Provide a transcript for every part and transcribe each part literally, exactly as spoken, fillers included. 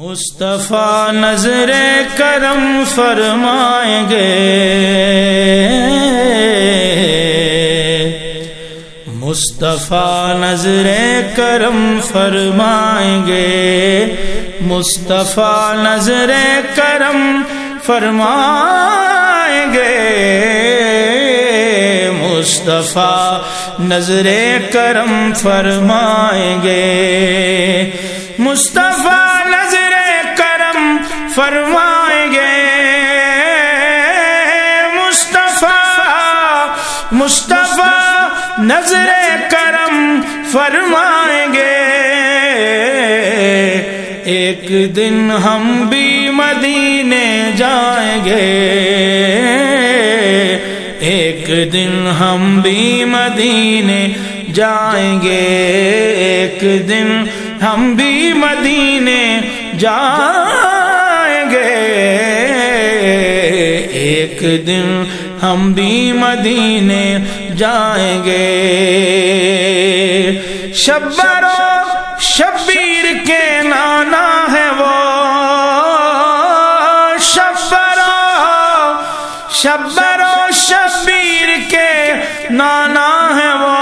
مصطفیٰ نظر کرم فرمائیں گے، مصطفیٰ نظر کرم فرمائیں گے، مصطفیٰ نظر کرم فرمائیں گے، مصطفیٰ نظر کرم فرمائیں گے، مصطفیٰ نظر کرم فرمائیں گے، مصطفیٰ مصطفیٰ نظر کرم فرمائیں گے، ایک دن ہم بھی مدینے جائیں گے، ایک دن ہم بھی مدینے جائیں گے، ایک دن ہم بھی مدینے جائیں گے، ایک دن ہم بھی مدینے جائیں گے، شبر و شبیر کے نانا ہے وہ، شبر و شبر و شبیر کے نانا ہے وہ،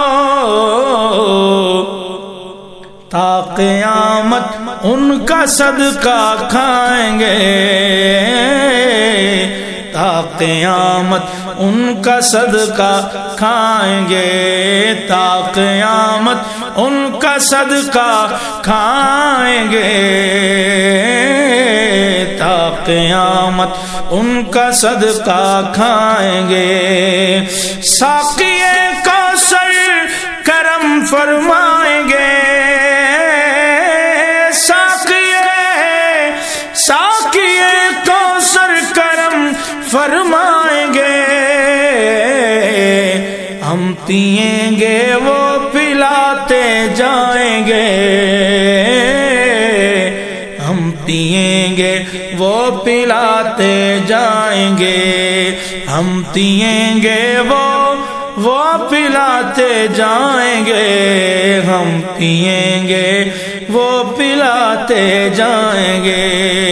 تا قیامت ان کا صدقہ کھائیں گے، تا قیامت ان کا صدقہ کھائیں گے، تا قیامت ان کا صدقہ کھائیں گے، تا قیامت ان کا صدقہ کھائیں گے، ساقی کوثر کرم فرمائیں گے، فرمائیں گے، ہم پیئیں گے وہ پلاتے جائیں گے، ہم پیئیں گے وہ پلاتے جائیں گے، ہم پیئیں گے وہ وہ پلاتے جائیں گے، ہم پیئیں گے وہ پلاتے جائیں گے،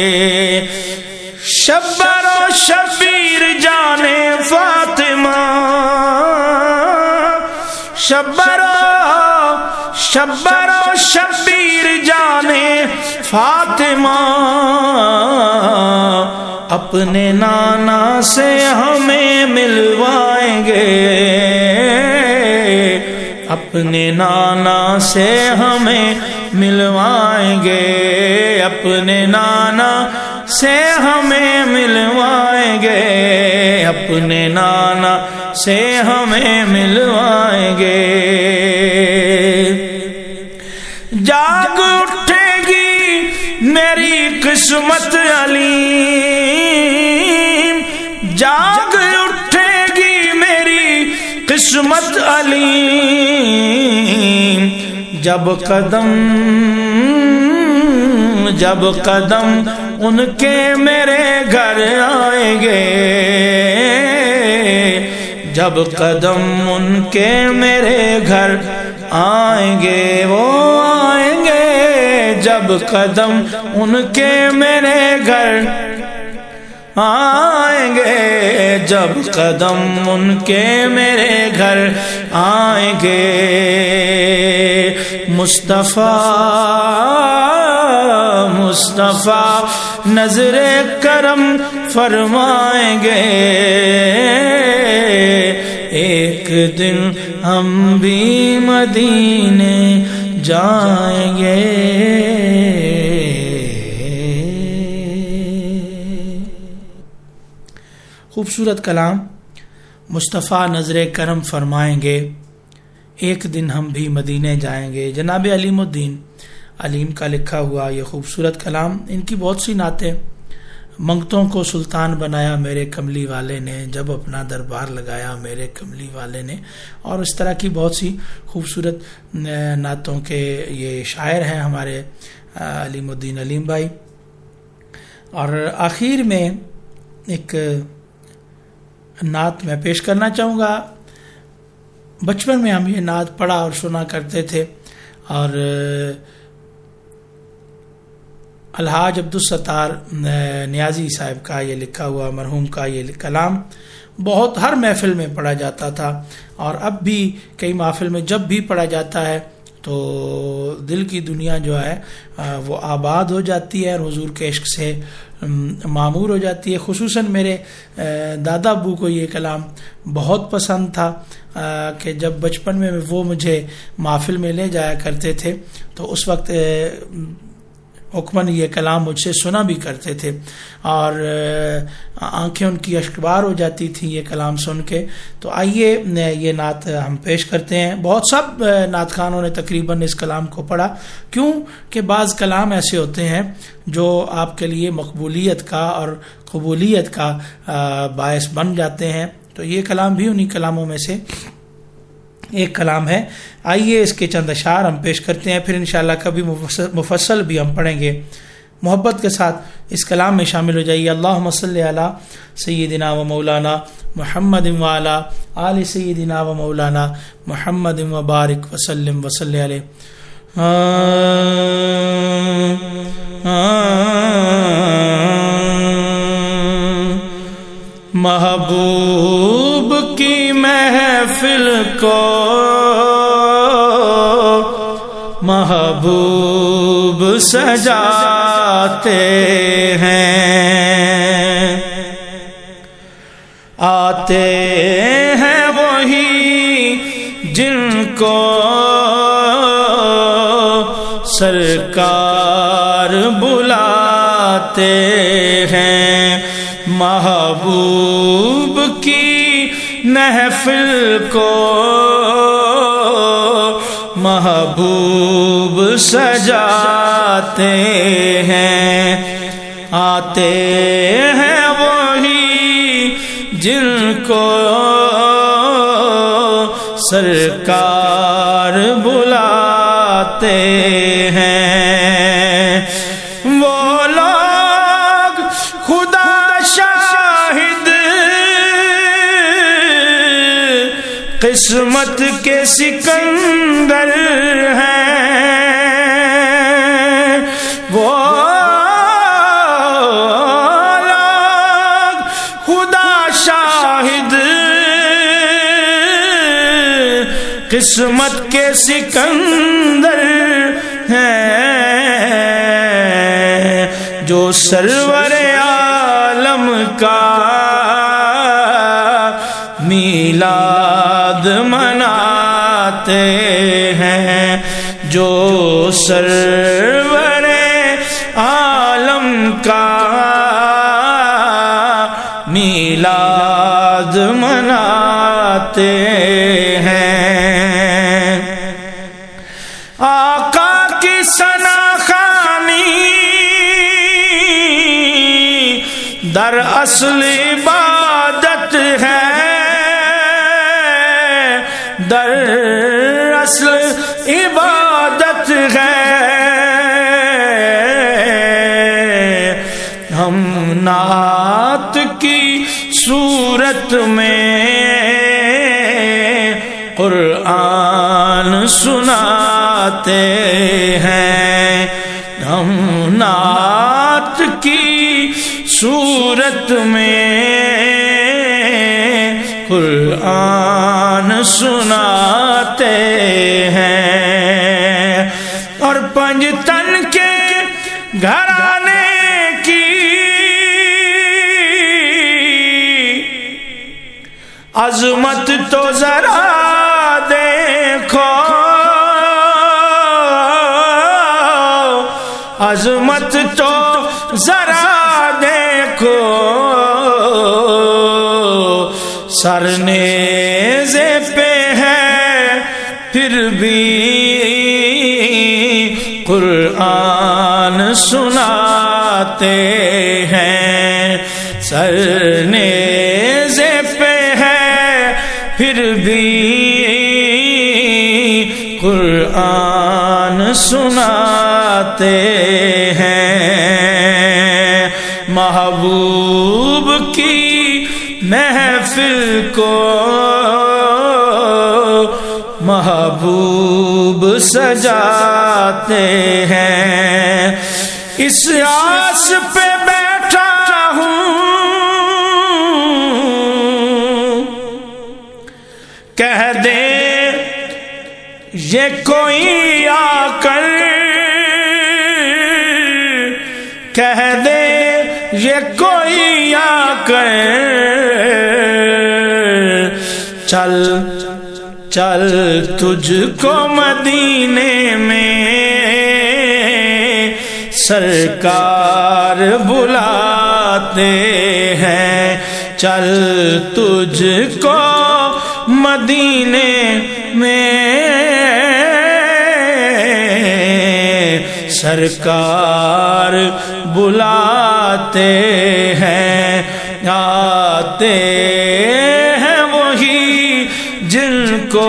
شبر و شبیر جانے فاطمہ، شبر و شبر و شبیر جانے فاطمہ، اپنے نانا سے ہمیں ملوائیں گے، اپنے نانا سے ہمیں ملوائیں گے، اپنے نانا سے ہمیں ملوائیں گے، اپنے نانا سے ہمیں ملوائیں گے، جاگ اٹھے گی میری قسمت علیم، جاگ اٹھے گی میری قسمت علیم، جب قدم جب قدم ان کے میرے گھر آئیں گے، جب قدم ان کے میرے گھر آئیں گے، وہ آئیں گے، جب قدم ان کے میرے گھر آئیں گے، جب قدم ان کے میرے گھر آئیں گے، مصطفیٰ مصطفیٰ نظر کرم فرمائیں گے، ایک دن ہم بھی مدینے جائیں گے۔ خوبصورت کلام، مصطفیٰ نظر کرم فرمائیں گے، ایک دن ہم بھی مدینے جائیں گے۔ جناب علیم الدین علیم کا لکھا ہوا یہ خوبصورت کلام، ان کی بہت سی نعتیں، منگتوں کو سلطان بنایا میرے کملی والے نے، جب اپنا دربار لگایا میرے کملی والے نے، اور اس طرح کی بہت سی خوبصورت نعتوں کے یہ شاعر ہیں ہمارے علیم الدین علیم بھائی۔ اور آخر میں ایک نعت میں پیش کرنا چاہوں گا۔ بچپن میں ہم یہ نعت پڑھا اور سنا کرتے تھے، اور الحاج عبدالستار نیازی صاحب کا یہ لکھا ہوا مرحوم کا یہ کلام بہت ہر محفل میں پڑھا جاتا تھا، اور اب بھی کئی محفل میں جب بھی پڑھا جاتا ہے تو دل کی دنیا جو ہے وہ آباد ہو جاتی ہے اور حضور کے عشق سے معمور ہو جاتی ہے۔ خصوصاً میرے دادا ابو کو یہ کلام بہت پسند تھا کہ جب بچپن میں وہ مجھے محفل میں لے جایا کرتے تھے تو اس وقت حکماً یہ کلام مجھ سے سنا بھی کرتے تھے، اور آنکھیں ان کی اشکبار ہو جاتی تھی یہ کلام سن کے۔ تو آئیے یہ نعت ہم پیش کرتے ہیں۔ بہت سب نعت خانوں نے تقریباً اس کلام کو پڑھا، کیوں کہ بعض کلام ایسے ہوتے ہیں جو آپ کے لیے مقبولیت کا اور قبولیت کا باعث بن جاتے ہیں، تو یہ کلام بھی انہی کلاموں میں سے ایک کلام ہے۔ آئیے اس کے چند اشعار ہم پیش کرتے ہیں، پھر انشاءاللہ کبھی مفصل بھی ہم پڑھیں گے۔ محبت کے ساتھ اس کلام میں شامل ہو جائیے۔ اللہم صلی علی سیدنا و مولانا محمد و علی آل سیدنا و مولانا محمد و بارک وسلم وصلی علیہ۔ محبوب کی محفل کو محبوب سجاتے ہیں، آتے ہیں وہی جن کو سرکار بلاتے ہیں۔ محبوب کی محفل کو محبوب سجاتے ہیں، آتے ہیں وہی جن کو سرکار بلاتے ہیں۔ وہ لوگ خدا شاہد قسمت کے سکندر ہیں، وہ لوگ خدا شاہد قسمت کے سکندر ہیں، جو سرور عالم کا میلاد مناتے ہیں، جو سرور عالم کا میلاد مناتے ہیں۔ آقا کی ثنا خوانی در اصل عبادت ہے، در اصل عبادت ہے۔ ہم نعت کی صورت میں قرآن سناتے ہیں، ہم نعت کی صورت میں قرآن سناتے ہیں، اور پنجتن کے گھرانے کی عظمت تو ذرا دیکھو، عظمت تو ذرا دیکھو، سر نیزے پہ ہے پھر بھی قرآن سناتے ہیں، سر نیزے پہ ہے پھر بھی قرآن سناتے ہیں۔ محبوب کی محفل کو محبوب سجاتے ہیں، اس آس پہ بیٹھا ہوں کہہ دے یہ کوئی آ کر، کہہ دے یہ کوئی آ کر، چل چل تجھ کو مدینے میں سرکار بلاتے ہیں، چل تجھ کو مدینے میں سرکار بلاتے ہیں، آتے ہیں وہی جن کو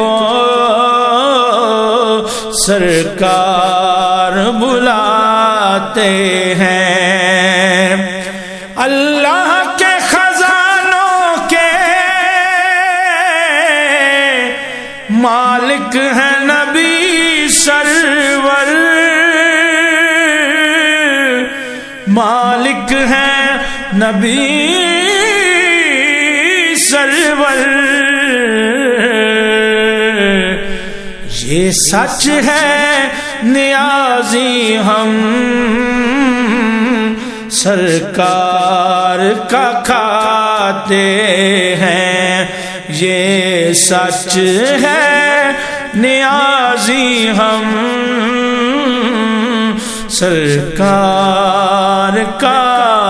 سرکار بلاتے ہیں۔ اللہ کے خزانوں کے مالک ہیں نبی سرور، مالک ہیں نبی سرور، یہ سچ ہے نیازی ہم سرکار کا کھاتے ہیں، یہ سچ ہے نیازی ہم سرکار کا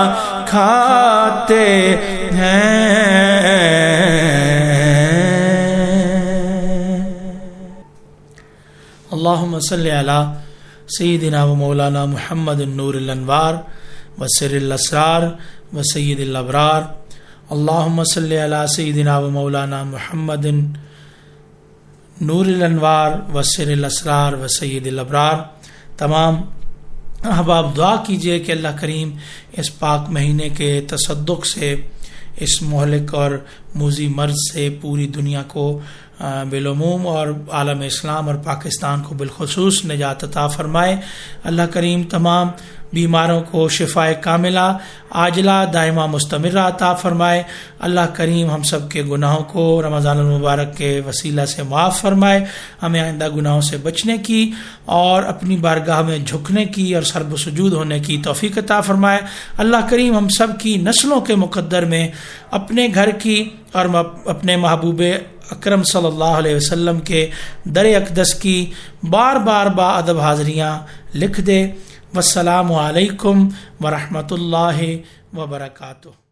کھاتے ہیں۔ اللہم صلی علی سیدنا و مولانا محمد نور الانوار و سر الاسرار و سید الابرار، اللہم صلی علی سیدنا و مولانا محمد نور الانوار و سر الاسرار و سید الابرار۔ تمام احباب دعا کیجئے کہ اللہ کریم اس پاک مہینے کے تصدق سے، اس مہلک اور موذی مرض سے پوری دنیا کو بالعموم اور عالم اسلام اور پاکستان کو بالخصوص نجات عطا فرمائے۔ اللہ کریم تمام بیماروں کو شفاء کاملہ عاجلہ دائمہ مستمرہ عطا فرمائے۔ اللہ کریم ہم سب کے گناہوں کو رمضان المبارک کے وسیلہ سے معاف فرمائے، ہمیں آئندہ گناہوں سے بچنے کی اور اپنی بارگاہ میں جھکنے کی اور سرب و سجود ہونے کی توفیق عطا فرمائے۔ اللہ کریم ہم سب کی نسلوں کے مقدر میں اپنے گھر کی اور اپنے محبوب اکرم صلی اللہ علیہ وسلم کے در اقدس کی بار بار با ادب حاضریاں لکھ دے۔ والسلام علیکم ورحمۃ اللہ وبرکاتہ۔